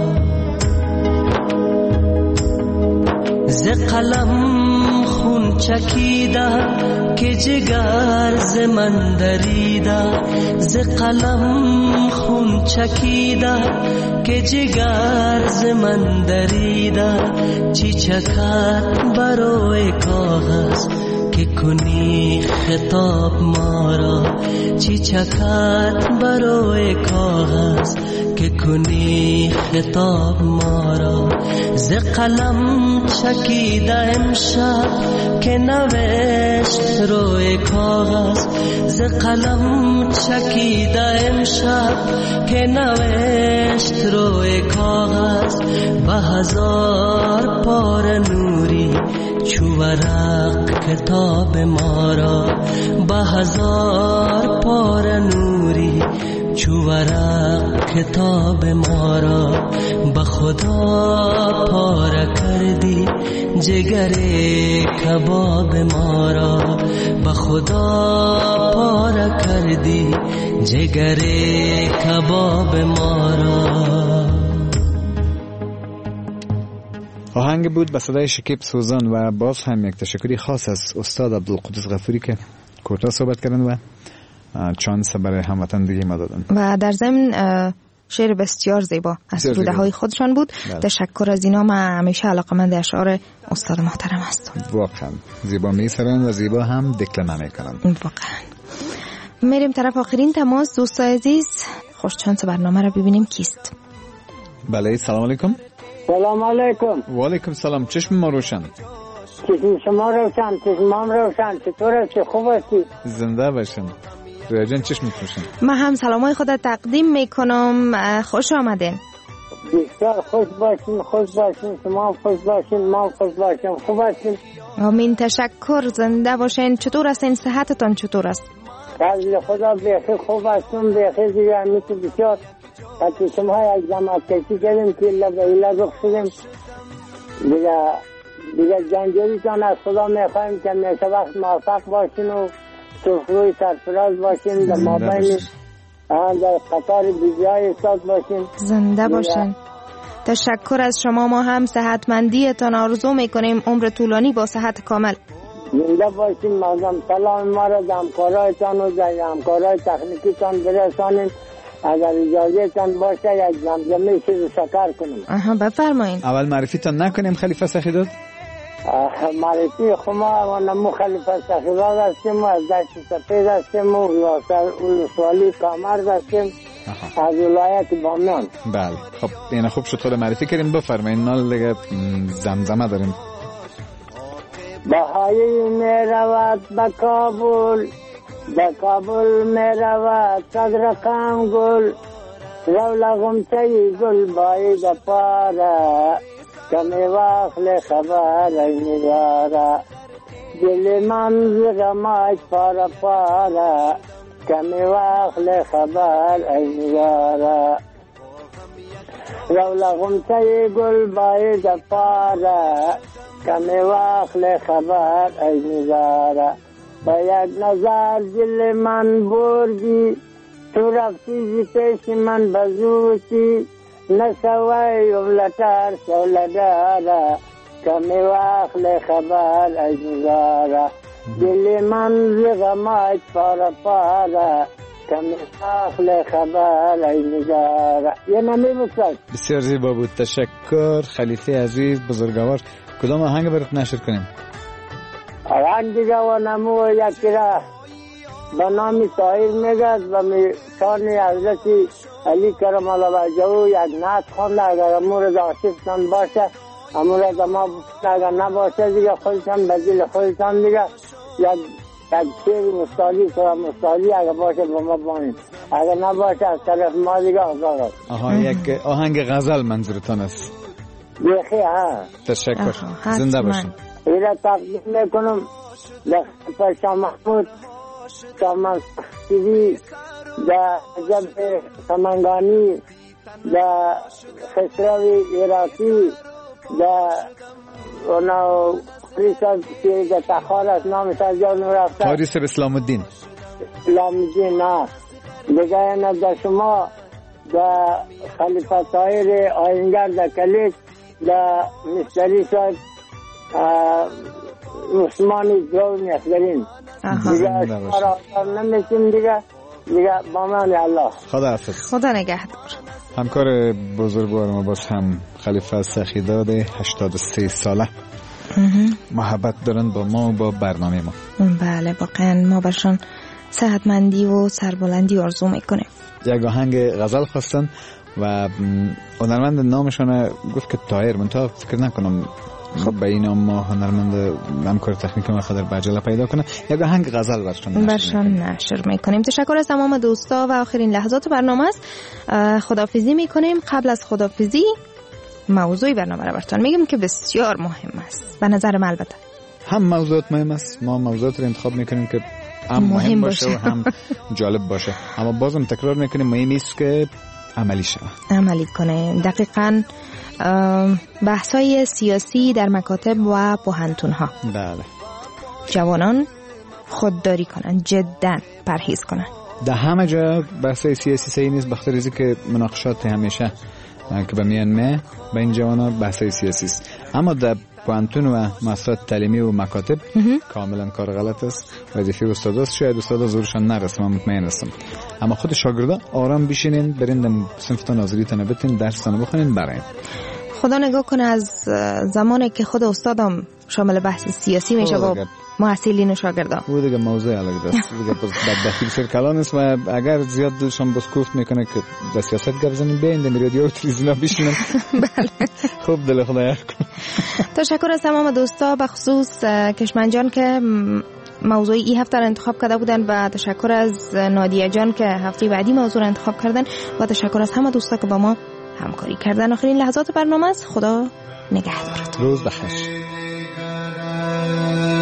ز قلم خون چکیده که جگر ز من دریده، ز قلم خون چکیده که جگر ز من دریده. چی چکد برای کاغذ که کنی خطاب ما را، چی چکد برای کاغذ که کنی خطاب ما را. ز قلم چکیده امشب که نوشت روی کاغذ، ز قلم چکیده امشب که نوشت روی کاغذ. به هزار پاره نوری چو ورق کتاب ما را، به هزار پاره نوری چو ورق کتاب ما را. به خدا پاره کردی جگر کباب ما را، به خدا پاره کردی جگر کباب ما را. آهنگ بود به صدای شکیب سوزان و باز هم یک تشکری خاص از استاد عبدالقدوس غفوری که کوتاه صحبت کردن و چانس برای هموطن دیگه ما دادن. و در ضمن شعر بسیار زیبا از سروده های خودشان بود. تشکر از اینا. من همیشه علاقمند اشعار استاد محترم هستم. واقعا زیبا میسرن و زیبا هم دکلمه میکنن. واقعا. میریم طرف آخرین تماس. دوست عزیز خوش چانس برنامه رو ببینیم کیست. بله سلام علیکم. سلام علیکم. و علیکم سلام. چشم ما روشن. چشم شما روشن، چشمام روشن. چطور هستی؟ خوب هستی؟ زنده باشین. رویا جان چشم روشن. من هم سلامای خود تقدیم میکنم. خوش آمدین. بسیار خوش باشین، خوش باشین. شما خوش باشین، ما خوش باشیم. خوب هستین؟ آمین. تشکر. زنده باشین. چطور هستین؟ صحتتان چطور است؟ فضل خدا بخیر خوب هستم. بخیر دیگه همیشه بسیار. حتی شما یک زمان کسی کردیم که ایلا رخ شدیم دیگه جنجالی جان از خدا میخواییم که میشه وقت موفق باشین و روی سرفراز باشین در مابین در قطار بیزیای استاد باشین. زنده باشین. تشکر از شما. ما هم صحتمندیتان آرزو میکنیم. عمر طولانی با صحت کامل. زنده باشین. مردم سلام ما را در همکارایتان و در همکارای تکنیکیتان برسانین. اگر اجازهتان باشه یک زمزمه چیز شکر کنیم. بفرمایین. اول معرفیتان نکنیم خلیفه سخیداد؟ معرفی خما نمو خلیفه سخیداد هستیم و از دشت سپید هستیم و ولسوالی کامرد هستیم از ولایت بامیان. بله خب این خوب شد خود معرفی کردیم. بفرمایین. نال دیگه زمزمه داریم. بهایی می رود به کابل، به کابل می رود صد رقم گل، رولا غمچه گل باید پاره، کمی واخل خبر ای نگاره، دل من زغماش پاره پاره، کمی واخل خبر ای نگاره، رولا غمچه گل باید پاره، کمی واخل خبر ای نگاره، با یک نظر دل من بردی، تو رفتی پیش من بزودی، نسوی اولتر سولداره، کمی واخل خبر از نگاره، دل من زغماش پاره پاره، کمی واخل خبر از نگاره. یه نمی بسید. بسیار زیبا بود. تشکر خلیفه عزیز بزرگوار. کدام آهنگ برات نشر کنیم؟ آهنگ دیگه و نمو یکی را به نام طاهر میگد و شان حضرت علی کرم الله وجهه یک نعت خوانده. اگر امور عاشقتان باشه امور ما اگر نباشه دیگه خودتان به دل خودتان دیگه یک شعر مستعلی کنم مستعلی اگر باشه با ما بانید، اگر نباشه از طرف ما دیگه آزاد است. یک آهنگ غزل منظورتان است؟ بیخی ها. تشکر. زنده باشین. ایره تقدیم میکنم در شاه محمود شاه سیدی در عجب سمنگانی در خسروی عراقی در اونو خریصد که در تخار است نامش از جان رفته حارس اسلام الدین نه دیگه اینا در شما در خلیفه طاهر آینگر در کلیک در مستری شد عثمانی جون اخدرین دیگه اشتار آتار نمیشیم دیگه با من الله. خدا حافظ. خدا نگهدار. همکار بزرگوار ما باز هم خلیفه سخیداد 83 ساله محبت دارن با ما و با برنامه ما. بله واقعا ما برشان صحتمندی و سربلندی آرزو میکنیم. یک آهنگ غزل خواستن و هنرمند نامشون گفت که طاهر، من تا فکر نکنم خب به این ما هنرمند همکار تکنیک ما خدر بعجله پیدا کنه. یک آهنگ غزل برشان نشر میکنیم. تشکر از تمام دوستا و آخرین لحظات برنامه است. خداحافظی میکنیم. قبل از خداحافظی موضوع برنامه را براتون میگم که بسیار مهم است به نظر من. البته هم موضوعات مهم است، ما موضوعات رو انتخاب میکنیم که هم مهم باشه و هم جالب باشه، اما بازم تکرار میکنیم مهم است که عملی کنه. دقیقاً بحث‌های سیاسی در مکاتب و پوهنتون‌ها. بله. جوانان خودداری کنن، جداً پرهیز کنن. در همه جا بحث‌های سیاسی صحیح نیست، بخاطر اینکه که مناقشات همیشه که به میان به این جوانا بحث‌های سیاسی است، اما در پوانتون و مؤسسات تعلیمی و مکاتب کاملا کار غلط است. وظیفه استاداست. شاید استادا زورشان نرسه، من مطمئن هستم. اما خود شاگردا آرام بشینین، برین صنفتان حاضریتون بتین، درستان بخونین، برین. خدا نگاه کنه از زمانی که خود استادم شامل بحث سیاسی میشه با محصلین و شاگردان. او دیگه موضوع الگ است. دیگه بدبختی بسیار کلان است و اگر زیاد دلشان باز کوفت میکنه که در سیاست گپ بزنیم بیاین در رادیو و تلویزیون بشینن. بله. خوب دل خدا یار کنه. تشکر از تمام دوستا، به خصوص کشمن که موضوع این هفته را انتخاب کرده بودن و تشکر از نادیه جان که هفته بعدی موضوع را انتخاب کردن و تشکر از همه دوستا که با ما همکاری کردن. آخرین لحظات برنامه است. خدا نگهدارت. روز بخیر.